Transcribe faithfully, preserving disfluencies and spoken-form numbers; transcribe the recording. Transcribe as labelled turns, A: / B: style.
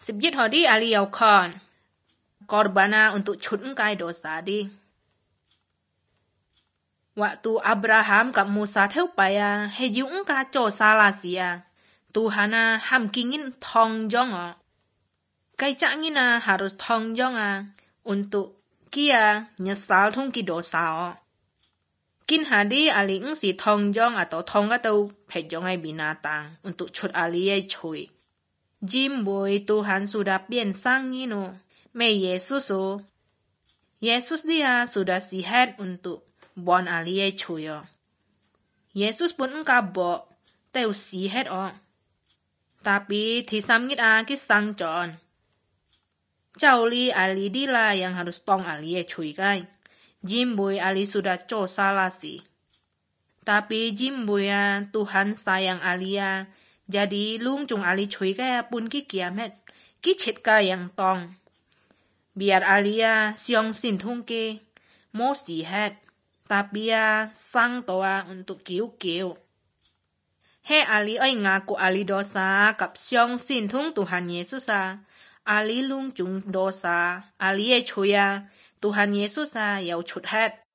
A: Sebjit hodi ali yaukon. Korbana untuk cut engkai dosa di. Waktu Abrahamกับมูซาเท่าไปอ่ะให้ยิวengkaโจซาลาเสีย Tuhan ah ham kingin tong jong ah. Kai cangin ah harus tong jong ah untuk kia nyesal tung ki dosa ah. Kin hadi ali eng si tong jong atau tong atau pejong ai binatang untuk cut ali ai chui. Jim boy Tuhan sudah piensang ino. May Yesus oh. Yesus dia sudah sihat untuk bon ali ai chui ah. Yesus pun engka bo teu sihat ah. Tapi tisamngit ah kisang John. Cauli ali dila yang harus tong ali ai chui kai. Jimboy ali sudah co salah sih. Tapi jimboy ah Tuhan sayang alia. Jadi lungcung ali chui kaya pun ki kiamet. Ki chet ka yang tong. Biar alia siong sin tung ke. Mo sihat. Tapi ah sang toa untuk kiu-kiu. He ali ay ngaku ali dosa kap siong sin tung Tuhan Yesus ah. Ali lungcung dosa. Ali ay cuya. Tuhan Yesus ah yau cut hat.